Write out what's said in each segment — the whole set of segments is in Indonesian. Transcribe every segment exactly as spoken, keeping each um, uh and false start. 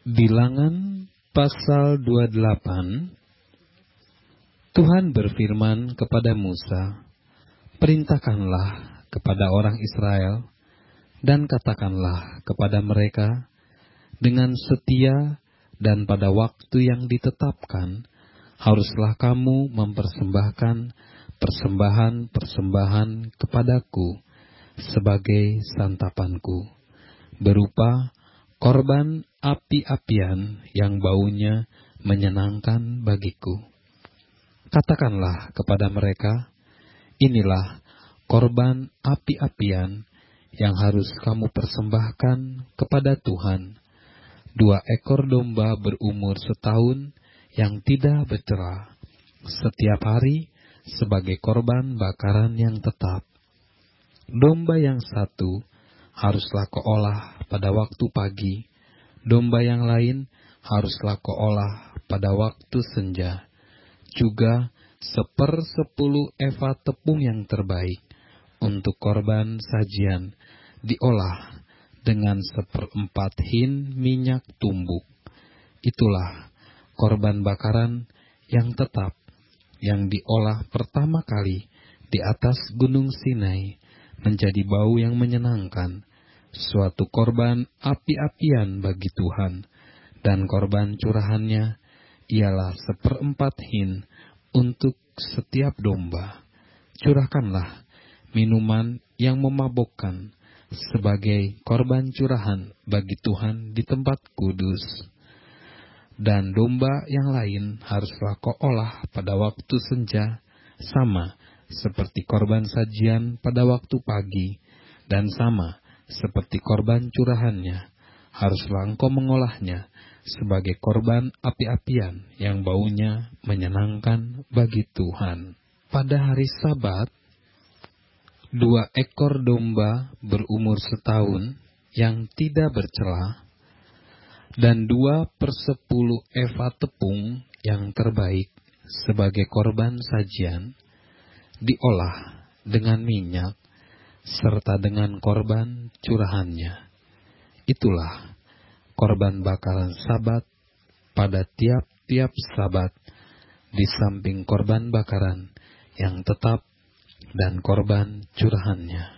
Bilangan pasal dua puluh delapan. Tuhan berfirman kepada Musa, "Perintahkanlah kepada orang Israel, dan katakanlah kepada mereka, dengan setia dan pada waktu yang ditetapkan, haruslah kamu mempersembahkan persembahan-persembahan kepadaku sebagai santapanku, berupa korban api-apian yang baunya menyenangkan bagiku. Katakanlah kepada mereka, inilah korban api-apian yang harus kamu persembahkan kepada Tuhan, dua ekor domba berumur setahun yang tidak bercela, setiap hari sebagai korban bakaran yang tetap. Domba yang satu haruslah kau olah pada waktu pagi, domba yang lain haruslah kau olah pada waktu senja. Juga sepersepuluh eva tepung yang terbaik untuk korban sajian diolah dengan seperempat hin minyak tumbuk. Itulah korban bakaran yang tetap yang diolah pertama kali di atas gunung Sinai, menjadi bau yang menyenangkan, suatu korban api-apian bagi Tuhan, dan korban curahannya ialah seperempat hin untuk setiap domba. Curahkanlah minuman yang memabukkan sebagai korban curahan bagi Tuhan di tempat kudus. Dan domba yang lain haruslah kau olah pada waktu senja, sama seperti korban sajian pada waktu pagi, dan sama seperti korban curahannya, haruslah engkau mengolahnya sebagai korban api-apian yang baunya menyenangkan bagi Tuhan. Pada hari Sabat, dua ekor domba berumur setahun yang tidak bercela, dan dua persepuluh eva tepung yang terbaik sebagai korban sajian, diolah dengan minyak, serta dengan korban curahannya. Itulah korban bakaran Sabat pada tiap-tiap Sabat, di samping korban bakaran yang tetap dan korban curahannya.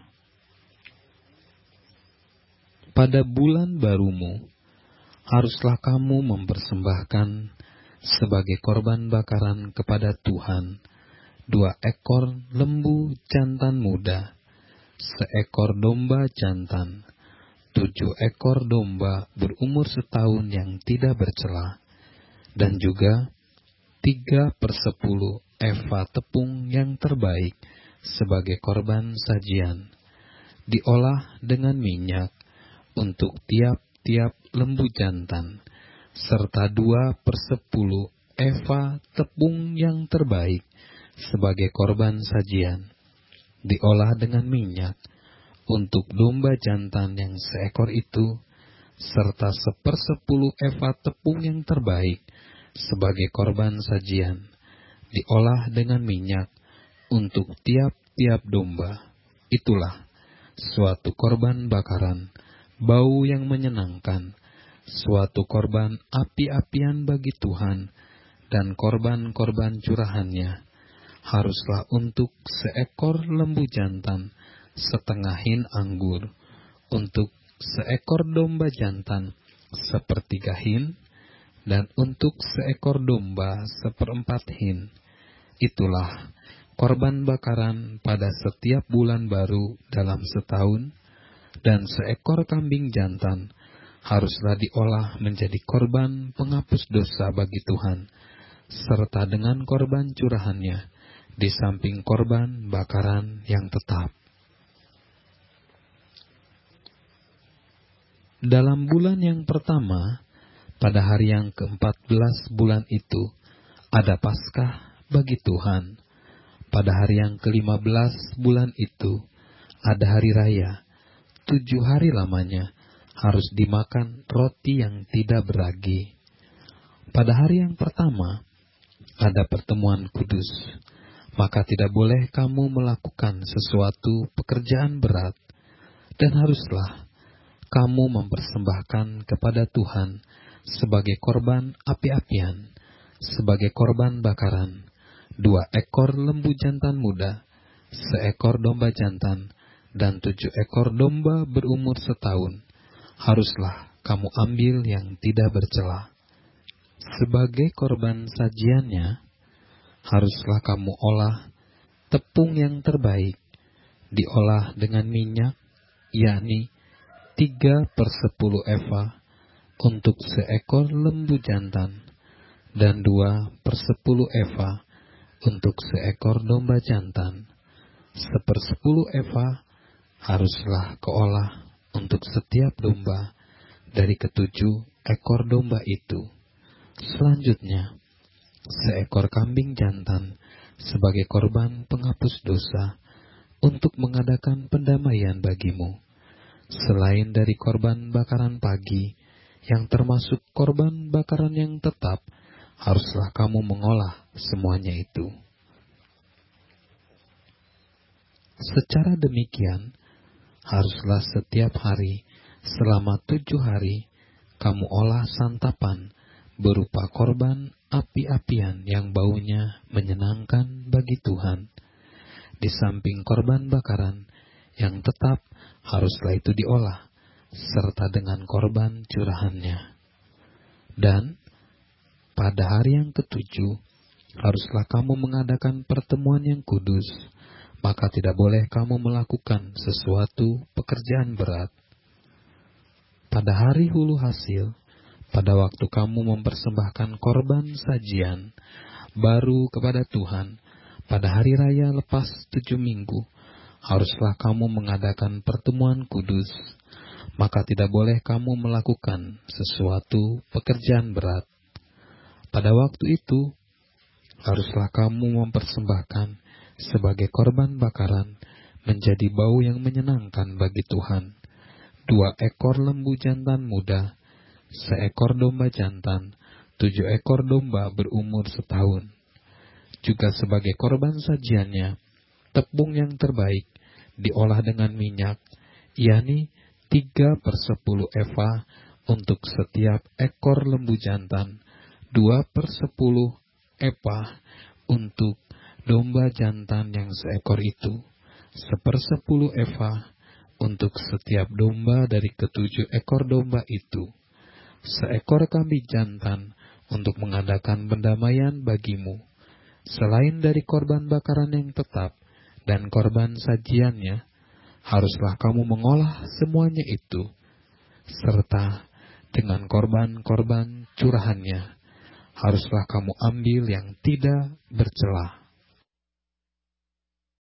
Pada bulan barumu, haruslah kamu mempersembahkan sebagai korban bakaran kepada Tuhan dua ekor lembu jantan muda, seekor domba jantan, tujuh ekor domba berumur setahun yang tidak bercela, dan juga tiga persepuluh eva tepung yang terbaik sebagai korban sajian, diolah dengan minyak untuk tiap-tiap lembu jantan, serta dua persepuluh eva tepung yang terbaik sebagai korban sajian, diolah dengan minyak untuk domba jantan yang seekor itu, serta sepersepuluh eva tepung yang terbaik sebagai korban sajian, diolah dengan minyak untuk tiap-tiap domba. Itulah suatu korban bakaran, bau yang menyenangkan, suatu korban api-apian bagi Tuhan, dan korban-korban curahannya haruslah untuk seekor lembu jantan setengah hin anggur, untuk seekor domba jantan sepertiga hin, dan untuk seekor domba seperempat hin. Itulah korban bakaran pada setiap bulan baru dalam setahun, dan seekor kambing jantan haruslah diolah menjadi korban penghapus dosa bagi Tuhan, serta dengan korban curahannya, di samping korban bakaran yang tetap. Dalam bulan yang pertama, pada hari yang keempat belas bulan itu, ada Paskah bagi Tuhan. Pada hari yang kelima belas bulan itu, ada hari raya. Tujuh hari lamanya harus dimakan roti yang tidak beragi. Pada hari yang pertama, ada pertemuan kudus. Maka tidak boleh kamu melakukan sesuatu pekerjaan berat, dan haruslah kamu mempersembahkan kepada Tuhan sebagai korban api-apian, sebagai korban bakaran, dua ekor lembu jantan muda, seekor domba jantan, dan tujuh ekor domba berumur setahun, haruslah kamu ambil yang tidak bercela. Sebagai korban sajiannya, haruslah kamu olah tepung yang terbaik, diolah dengan minyak, yakni tiga per sepuluh eva untuk seekor lembu jantan, dan dua per sepuluh eva untuk seekor domba jantan. Sepersepuluh eva haruslah keolah untuk setiap domba dari ketujuh ekor domba itu. Selanjutnya, seekor kambing jantan sebagai korban penghapus dosa untuk mengadakan pendamaian bagimu. Selain dari korban bakaran pagi, yang termasuk korban bakaran yang tetap, haruslah kamu mengolah semuanya itu. Secara demikian, haruslah setiap hari selama tujuh hari kamu olah santapan berupa korban api-apian yang baunya menyenangkan bagi Tuhan. Di samping korban bakaran yang tetap, haruslah itu diolah, serta dengan korban curahannya. Dan pada hari yang ketujuh, haruslah kamu mengadakan pertemuan yang kudus, maka tidak boleh kamu melakukan sesuatu pekerjaan berat. Pada hari hulu hasil, pada waktu kamu mempersembahkan korban sajian baru kepada Tuhan, pada hari raya lepas tujuh minggu, haruslah kamu mengadakan pertemuan kudus, maka tidak boleh kamu melakukan sesuatu pekerjaan berat. Pada waktu itu, haruslah kamu mempersembahkan sebagai korban bakaran menjadi bau yang menyenangkan bagi Tuhan dua ekor lembu jantan muda, seekor domba jantan, tujuh ekor domba berumur setahun. Juga sebagai korban sajiannya, tepung yang terbaik diolah dengan minyak, yakni tiga per sepuluh eva untuk setiap ekor lembu jantan, dua per sepuluh eva untuk domba jantan yang seekor itu, sepersepuluh eva untuk setiap domba dari ketujuh ekor domba itu, seekor kambing jantan untuk mengadakan pendamaian bagimu. Selain dari korban bakaran yang tetap dan korban sajiannya, haruslah kamu mengolah semuanya itu, serta dengan korban-korban curahannya, haruslah kamu ambil yang tidak bercela.